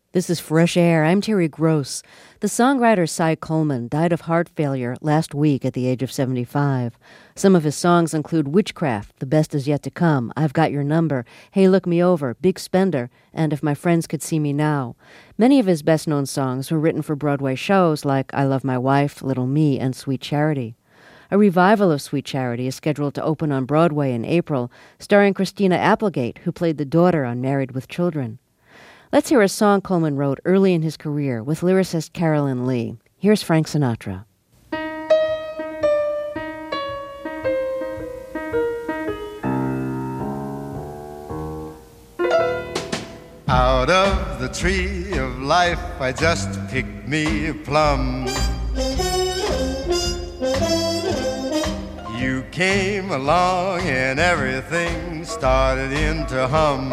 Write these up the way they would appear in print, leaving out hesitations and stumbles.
This is Fresh Air. I'm Terry Gross. The songwriter Cy Coleman died of heart failure last week at the age of 75. Some of his songs include Witchcraft, The Best Is Yet to Come, I've Got Your Number, Hey Look Me Over, Big Spender, and If My Friends Could See Me Now. Many of his best-known songs were written for Broadway shows like I Love My Wife, Little Me, and Sweet Charity. A revival of Sweet Charity is scheduled to open on Broadway in April, starring Christina Applegate, who played the daughter on Married with Children. Let's hear a song Coleman wrote early in his career with lyricist Carolyn Lee. Here's Frank Sinatra. Out of the tree of life I just picked me a plum. You came along and everything started into hum.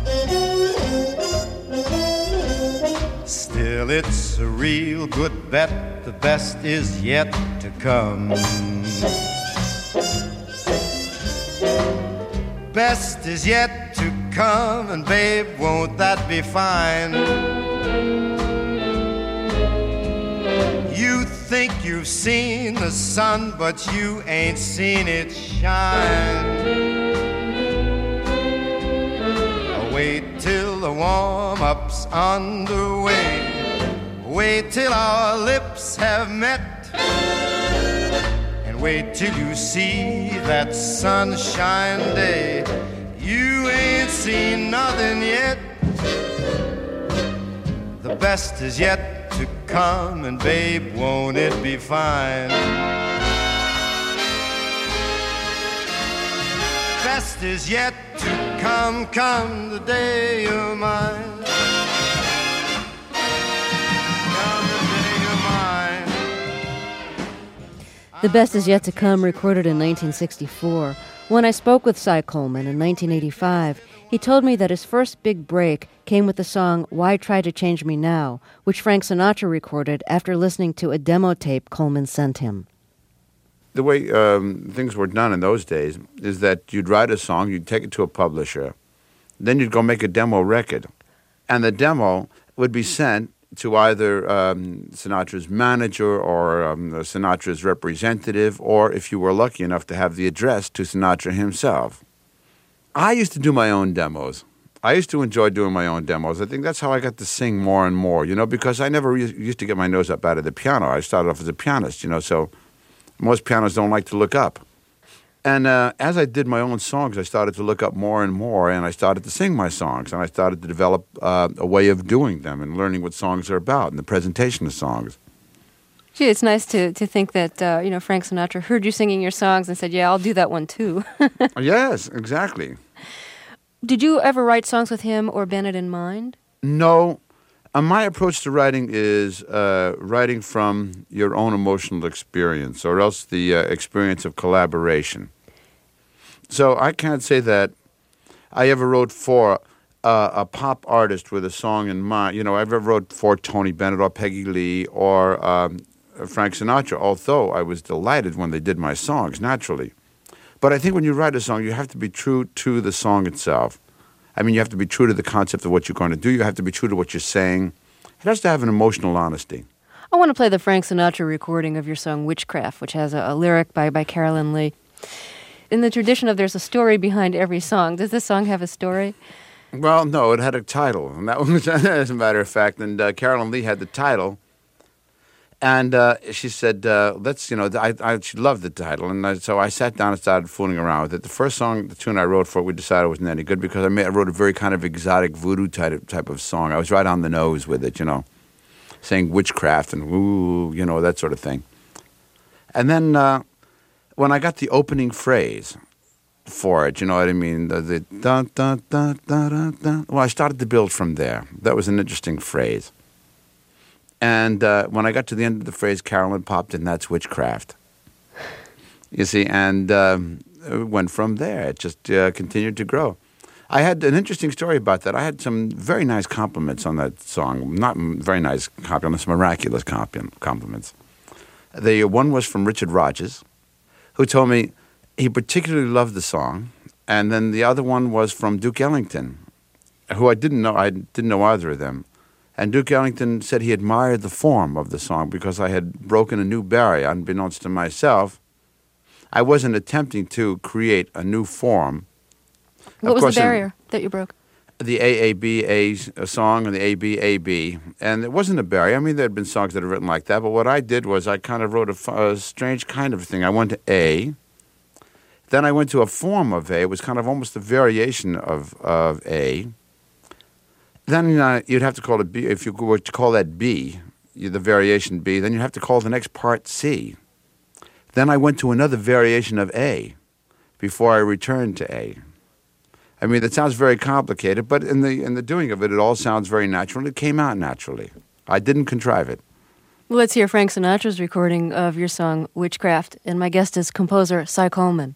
Still, it's a real good bet, the best is yet to come. Best is yet to come, and babe, won't that be fine? You think you've seen the sun, but you ain't seen it shine. Wait till the warm-up's underway. Wait till our lips have met. And wait till you see that sunshine day. You ain't seen nothing yet. The best is yet to come, and babe, won't it be fine? Best is yet to come, come the day you're mine. Come the day you're mine. The Best Is Yet to Come, recorded in 1964. When I spoke with Cy Coleman in 1985, he told me that his first big break came with the song Why Try to Change Me Now, which Frank Sinatra recorded after listening to a demo tape Coleman sent him. The way things were done in those days is that you'd write a song, you'd take it to a publisher, then you'd go make a demo record, and the demo would be sent to either Sinatra's manager or Sinatra's representative, or if you were lucky enough to have the address, to Sinatra himself. I used to do my own demos. I used to enjoy doing my own demos. I think that's how I got to sing more and more, because I never used to get my nose up out of the piano. I started off as a pianist, so most pianists don't like to look up. And as I did my own songs, I started to look up more and more, and I started to sing my songs, and I started to develop a way of doing them and learning what songs are about and the presentation of songs. Gee, it's nice to think that, Frank Sinatra heard you singing your songs and said, yeah, I'll do that one too. Yes, exactly. Did you ever write songs with him or Bennett in mind? No. My approach to writing is writing from your own emotional experience, or else the experience of collaboration. So I can't say that I ever wrote for a pop artist with a song in mind. I ever wrote for Tony Bennett or Peggy Lee or Frank Sinatra, although I was delighted when they did my songs, naturally. But I think when you write a song, you have to be true to the song itself. You have to be true to the concept of what you're going to do. You have to be true to what you're saying. It has to have an emotional honesty. I want to play the Frank Sinatra recording of your song Witchcraft, which has a lyric by Carolyn Lee. In the tradition of there's a story behind every song, does this song have a story? Well, no, it had a title, and that was, as a matter of fact, and Carolyn Lee had the title. And she said, she loved the title. And so I sat down and started fooling around with it. The first song, the tune I wrote for it, we decided wasn't any good because I wrote a very kind of exotic voodoo type of song. I was right on the nose with it, saying witchcraft and woo, that sort of thing. And then when I got the opening phrase for it, you know what I mean, the dun, dun, dun, dun, dun, dun, well, I started to build from there. That was an interesting phrase. And when I got to the end of the phrase, Carolyn popped in, that's witchcraft. You see, and it went from there. It just continued to grow. I had an interesting story about that. I had some very nice compliments on that song. Not very nice compliments, miraculous compliments. One was from Richard Rodgers, who told me he particularly loved the song. And then the other one was from Duke Ellington, who I didn't know either of them. And Duke Ellington said he admired the form of the song because I had broken a new barrier, unbeknownst to myself. I wasn't attempting to create a new form. What was the barrier that you broke? The AABA song and the ABAB. And it wasn't a barrier. I mean, there had been songs that had written like that, but what I did was I kind of wrote a strange kind of thing. I went to A. Then I went to a form of A. It was kind of almost a variation of A. Then you'd have to call it B. If you were to call that B, the variation B, then you'd have to call the next part C. Then I went to another variation of A before I returned to A. I mean, that sounds very complicated, but in the doing of it, it all sounds very natural. It came out naturally. I didn't contrive it. Well, let's hear Frank Sinatra's recording of your song Witchcraft, and my guest is composer Cy Coleman.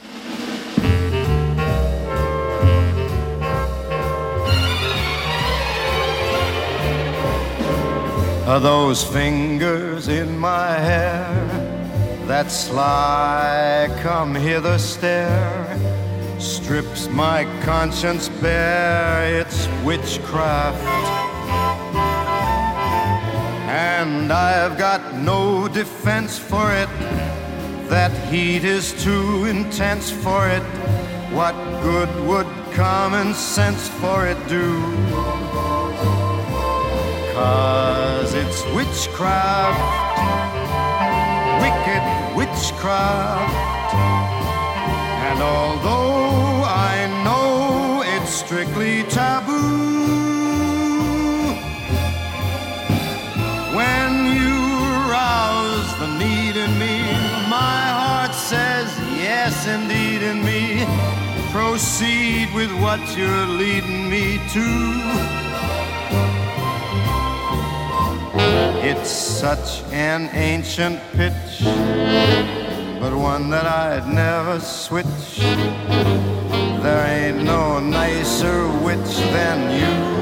Are those fingers in my hair, that sly come hither stare, strips my conscience bare, it's witchcraft. And I've got no defense for it, that heat is too intense for it. What good would common sense for it do? 'Cause it's witchcraft, wicked witchcraft. And although I know it's strictly taboo, when you rouse the need in me, my heart says yes indeed in me. Proceed with what you're leading me to. It's such an ancient pitch, but one that I'd never switch. There ain't no nicer witch than you.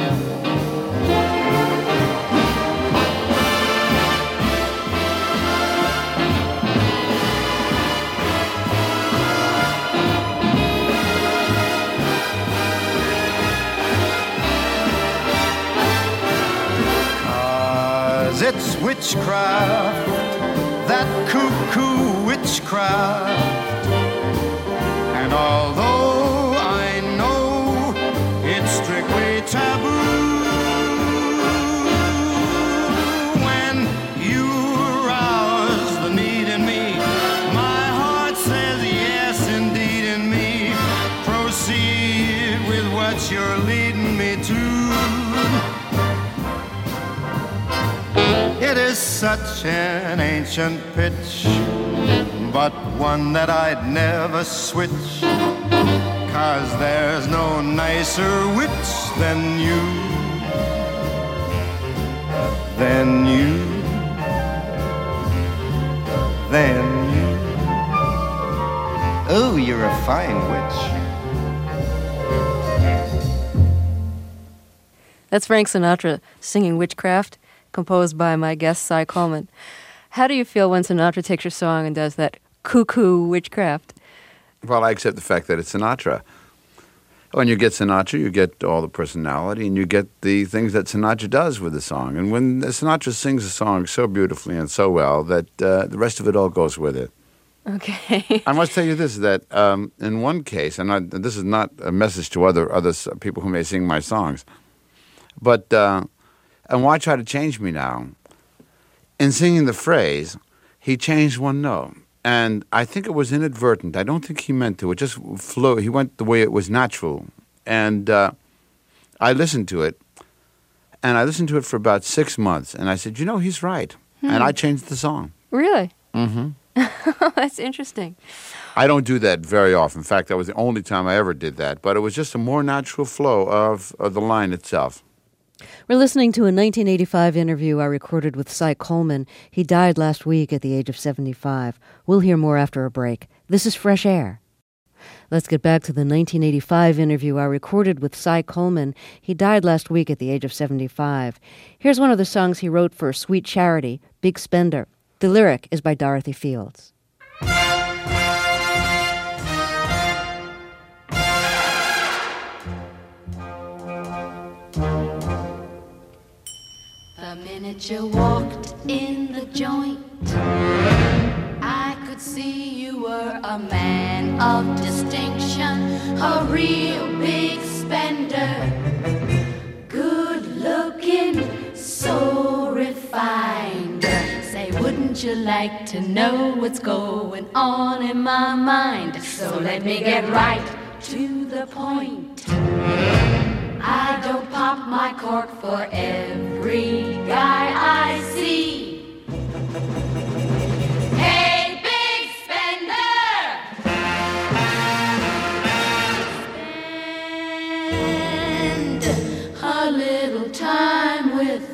It's witchcraft, that cuckoo witchcraft. And although I know it's strictly taboo, when you arouse the need in me, my heart says yes indeed in me. Proceed with what you're leading me to. It is such an ancient pitch, but one that I'd never switch. 'Cause there's no nicer witch than you. Than you. Than you. Oh, you're a fine witch. That's Frank Sinatra singing Witchcraft, composed by my guest, Cy Coleman. How do you feel when Sinatra takes your song and does that cuckoo witchcraft? Well, I accept the fact that it's Sinatra. When you get Sinatra, you get all the personality, and you get the things that Sinatra does with the song. And when Sinatra sings a song so beautifully and so well that the rest of it all goes with it. Okay. I must tell you this, that in one case, and this is not a message to other people who may sing my songs, but... and why try to change me now? In singing the phrase, he changed one note. And I think it was inadvertent. I don't think he meant to. It just flew. He went the way it was natural. And I listened to it. And I listened to it for about 6 months. And I said, you know, he's right. And I changed the song. Really? Mm-hmm. That's interesting. I don't do that very often. In fact, that was the only time I ever did that. But it was just a more natural flow of the line itself. We're listening to a 1985 interview I recorded with Cy Coleman. He died last week at the age of 75. We'll hear more after a break. This is Fresh Air. Let's get back to the 1985 interview I recorded with Cy Coleman. He died last week at the age of 75. Here's one of the songs he wrote for Sweet Charity, Big Spender. The lyric is by Dorothy Fields. The minute you walked in the joint, I could see you were a man of distinction, a real big spender. Good looking, so refined. Say, wouldn't you like to know what's going on in my mind? So let me get right to the point. I don't pop my cork for every guy I see. Hey, big spender! Spend a little time with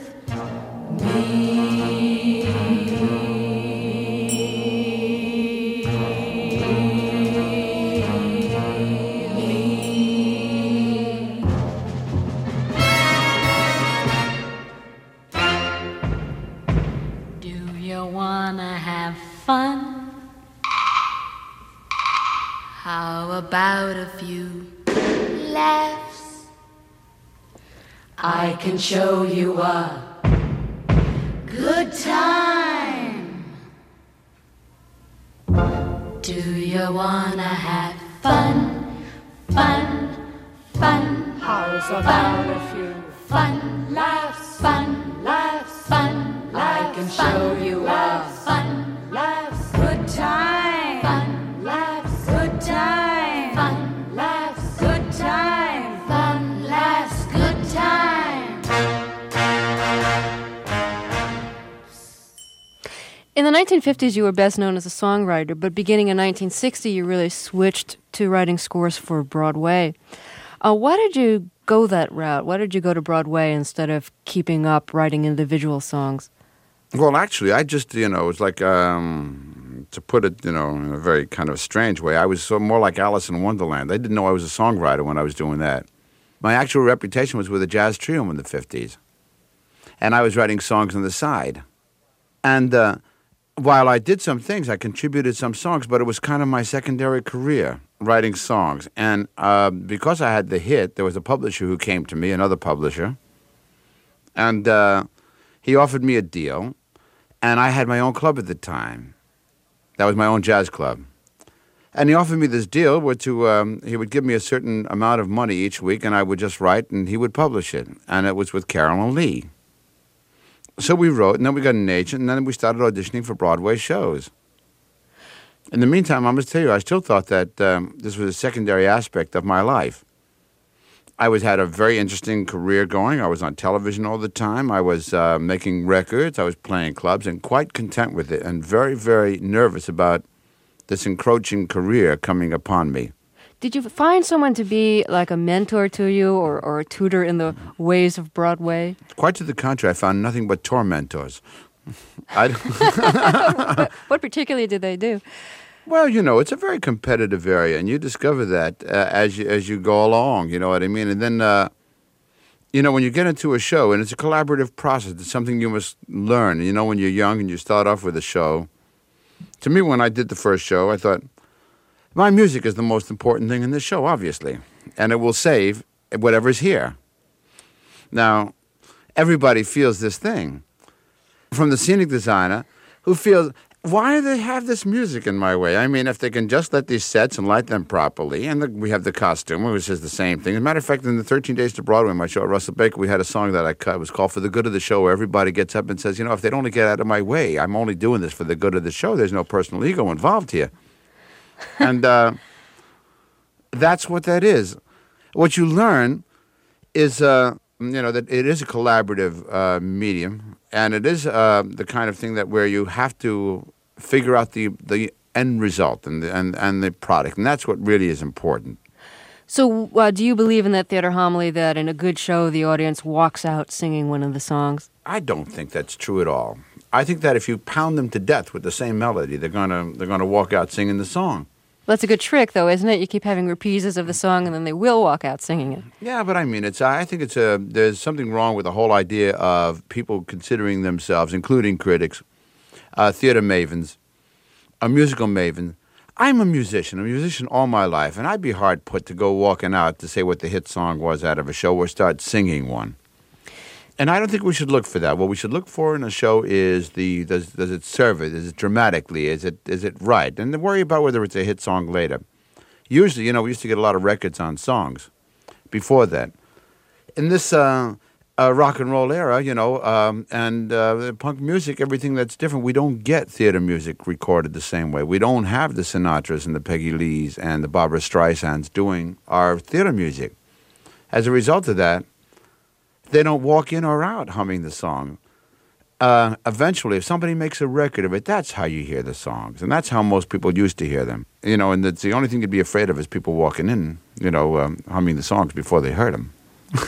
fun? How about a few laughs? I can show you a good time. Do you wanna have fun? Fun, fun. How's about a few fun laughs? Fun laughs, fun laughs. I can show you a fun laughs, good time. Fun laughs, good time. Fun laughs, good time. Fun laughs, good time. In the 1950s, you were best known as a songwriter, but beginning in 1960, you really switched to writing scores for Broadway. Why did you go that route? Why did you go to Broadway instead of keeping up writing individual songs? Well, actually, I just, it was like, to put it, in a very kind of strange way, I was more like Alice in Wonderland. They didn't know I was a songwriter when I was doing that. My actual reputation was with a jazz trio in the 50s. And I was writing songs on the side. And while I did some things, I contributed some songs, but it was kind of my secondary career, writing songs. And because I had the hit, there was a publisher who came to me, another publisher, and he offered me a deal, and I had my own club at the time. That was my own jazz club. And he offered me this deal where he would give me a certain amount of money each week, and I would just write, and he would publish it. And it was with Carolyn Lee. So we wrote, and then we got an agent, and then we started auditioning for Broadway shows. In the meantime, I must tell you, I still thought that this was a secondary aspect of my life. I had a very interesting career going. I was on television all the time. I was making records. I was playing clubs and quite content with it and very, very nervous about this encroaching career coming upon me. Did you find someone to be like a mentor to you or a tutor in the ways of Broadway? Quite to the contrary, I found nothing but tormentors. What particularly did they do? Well, it's a very competitive area, and you discover that as you go along, you know what I mean? And then, when you get into a show, and it's a collaborative process, it's something you must learn. When you're young and you start off with a show, to me, when I did the first show, I thought, my music is the most important thing in this show, obviously, and it will save whatever's here. Now, everybody feels this thing, from the scenic designer, who feels, why do they have this music in my way? I mean, if they can just let these sets and light them properly, and we have the costume, which is the same thing. As a matter of fact, in the 13 Days to Broadway, my show at Russell Baker, we had a song that I cut. It was called For the Good of the Show, where everybody gets up and says, if they'd only get out of my way, I'm only doing this for the good of the show. There's no personal ego involved here. And that's what that is. What you learn is, that it is a collaborative medium, and it is the kind of thing where you have to figure out the end result and the product, and that's what really is important. So do you believe in that theater homily that in a good show the audience walks out singing one of the songs? I don't think that's true at all. I think that if you pound them to death with the same melody, they're gonna walk out singing the song. Well, that's a good trick, though, isn't it? You keep having reprises of the song, and then they will walk out singing it. Yeah, but I mean, I think there's something wrong with the whole idea of people considering themselves, including critics, theater mavens, a musical maven. I'm a musician all my life, and I'd be hard put to go walking out to say what the hit song was out of a show or start singing one. And I don't think we should look for that. What we should look for in a show is does it serve it? Is it dramatically? Is it right? And then worry about whether it's a hit song later. Usually, you know, we used to get a lot of records on songs before that. In this rock and roll era, you know, and punk music, everything that's different, we don't get theater music recorded the same way. We don't have the Sinatras and the Peggy Lees and the Barbra Streisands doing our theater music. As a result of that, they don't walk in or out humming the song. Eventually, if somebody makes a record of it, that's how you hear the songs. And that's how most people used to hear them. You know, and that's the only thing you'd be afraid of is people walking in, you know, humming the songs before they heard them.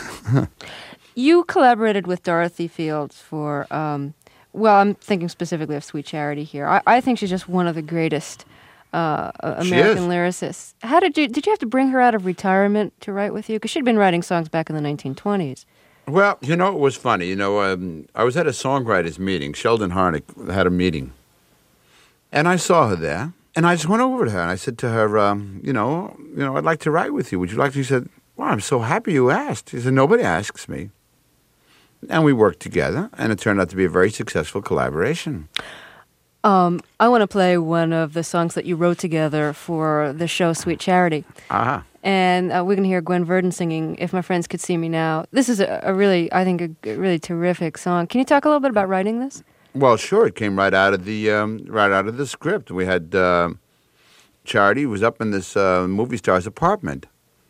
You collaborated with Dorothy Fields for, well, I'm thinking specifically of Sweet Charity here. I think she's just one of the greatest American lyricists. How did you have to bring her out of retirement to write with you? Because she'd been writing songs back in the 1920s. Well, you know, it was funny. You know, I was at a songwriters meeting. Sheldon Harnick had a meeting. And I saw her there. And I just went over to her and I said to her, you know, I'd like to write with you. Would you like to? She said, well, I'm so happy you asked. She said, nobody asks me. And we worked together, and it turned out to be a very successful collaboration. I want to play one of the songs that you wrote together for the show Sweet Charity. Uh-huh. And we're going to hear Gwen Verdon singing If My Friends Could See Me Now. This is a really, I think, a really terrific song. Can you talk a little bit about writing this? Well, sure. It came right out of the script. We had Charity was up in this movie star's apartment.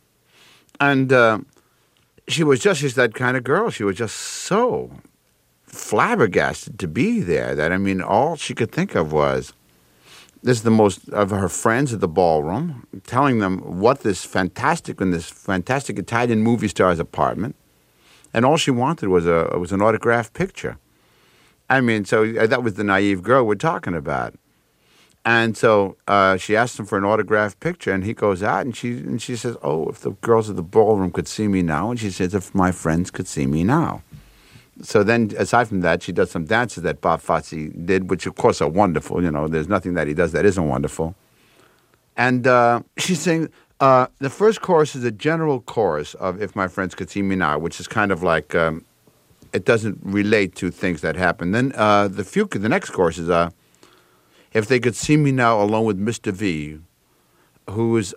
And she was just that kind of girl. She was just so flabbergasted to be there that, I mean, all she could think of was this is the most of her friends at the ballroom, telling them what this fantastic Italian movie star's apartment, and all she wanted was an autographed picture. I mean, so that was the naive girl we're talking about. And so she asked him for an autographed picture, and he goes out, and she says, oh, if the girls at the ballroom could see me now, and she says, if my friends could see me now. So then, aside from that, she does some dances that Bob Fosse did, which, of course, are wonderful. You know, there's nothing that he does that isn't wonderful. And she's saying the first chorus is a general chorus of If My Friends Could See Me Now, which is kind of like it doesn't relate to things that happen. Then the next chorus is if they could see me now alone with Mr. V, who's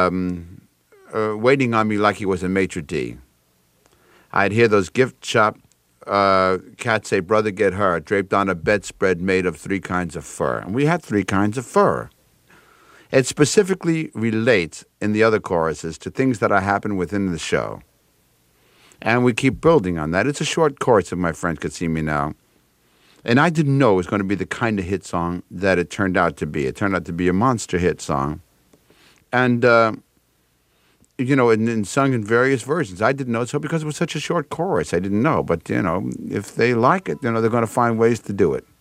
waiting on me like he was a maitre d'. I'd hear those gift shop cats say, brother, get her, draped on a bedspread made of 3 kinds of fur. And we had 3 kinds of fur. It specifically relates in the other choruses to things that are happening within the show. And we keep building on that. It's a short chorus, If My Friends Could See Me Now. And I didn't know it was going to be the kind of hit song that it turned out to be. It turned out to be a monster hit song. And, you know, and sung in various versions. I didn't know so because it was such a short chorus. I didn't know. But, you know, if they like it, you know, they're going to find ways to do it.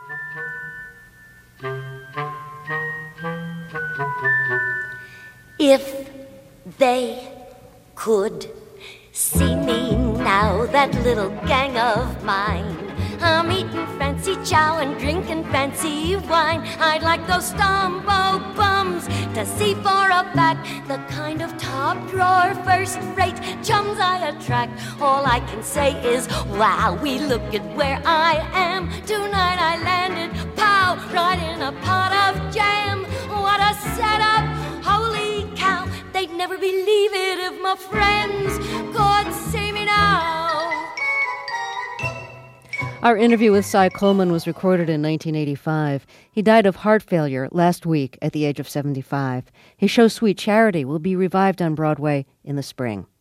If they could see me now, that little gang of mine, I'm eating fancy chow and drinking fancy wine. I'd like those Stumbo bums to see for a fact the kind of top drawer, first rate chums I attract. All I can say is, wow, we look at where I am. Tonight I landed, pow, right in a pot of jam. What a setup, holy cow. They'd never believe it if my friends could see me now. Our interview with Cy Coleman was recorded in 1985. He died of heart failure last week at the age of 75. His show Sweet Charity will be revived on Broadway in the spring.